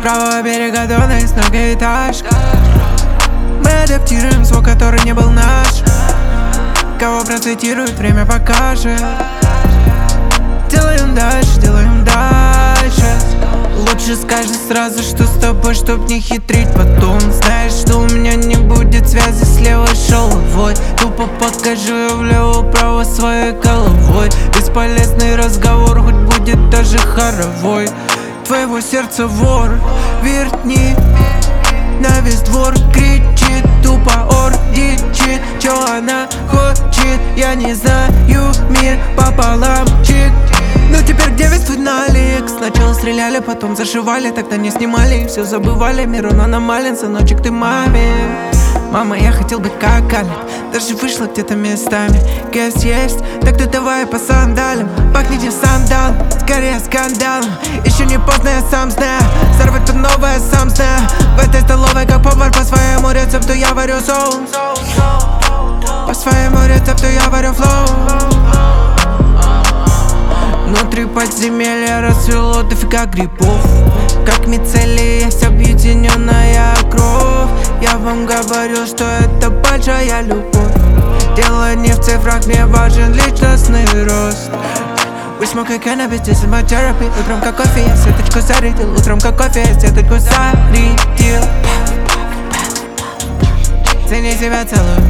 правого берега Дона есть многоэтажка. Мы адаптируем звук, который не был наш. Кого процитирует, время покажет. Делаем дальше, делаем дальше. Лучше скажи сразу, что с тобой, чтоб не хитрить потом. Знаешь, что у меня не будет связи с левой шеловой. Тупо покажу влево-право своей головой. Бесполезный разговор, хоть будет даже хоровой. Твоего сердца вор, верни. На весь двор кричит, тупо ордичит. Чё она хочет, я не знаю, мир пополам чик. Ну теперь где весь твой налик? Сначала стреляли, потом зашивали, тогда не снимали и все забывали. Мир он аномален, сыночек, ты маме. Мама, я хотел быть как Алик, даже вышло где-то местами. Гэс есть, так ты давай по сандалям. Пахните в сандал, скорее скандалом. Еще не поздно, я сам знаю. Взорвать тут новое, сам знаю. В этой столовой, как повар, по своему рецепту я варю соус. По своему рецепту я варю флоу. Внутри подземелья расцвело дофига грибов. Как мицелий есть объединенная кровь. Я вам говорю, что это большая любовь. Дело не в цифрах, мне важен личностный рост. We smoking cannabis, this is my therapy. Утром как кофе, я сеточку зарядил. Утром как кофе, я сеточку зарядил. Цени себя целую,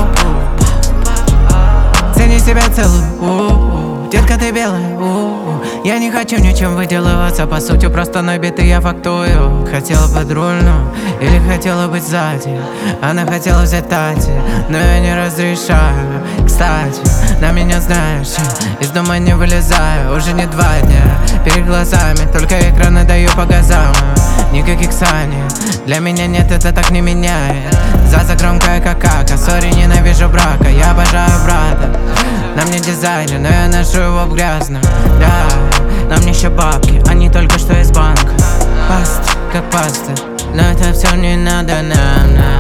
цени себя целую, детка, ты белая, Я не хочу ничем выделываться, по сути просто набитый я фактую. Хотела подрульную или хотела быть сзади. Она хотела взять Тати, но я не разрешаю. Кстати, на меня знаешь, из дома не вылезаю. Уже не 2 дня, перед глазами только экраны даю по газам. Никаких саней, для меня нет, это так не меняет. Заза громкая как кака, сори, ненавижу брака. Я обожаю брата, на мне дизайнер, но я ношу его в грязно. Да, на мне еще бабки, а не только что из банка. Паста, как паста, но это все не надо нам.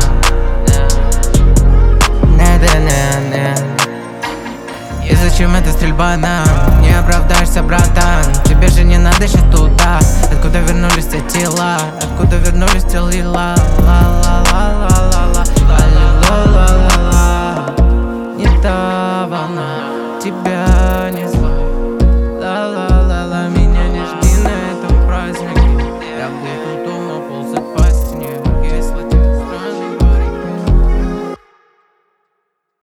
Надо нам. И зачем эта стрельба нам? Не оправдаешься, братан. Тебе же не надо еще туда. Откуда вернулись те тела? Откуда вернулись те лила? Ла-ла-ла-ла.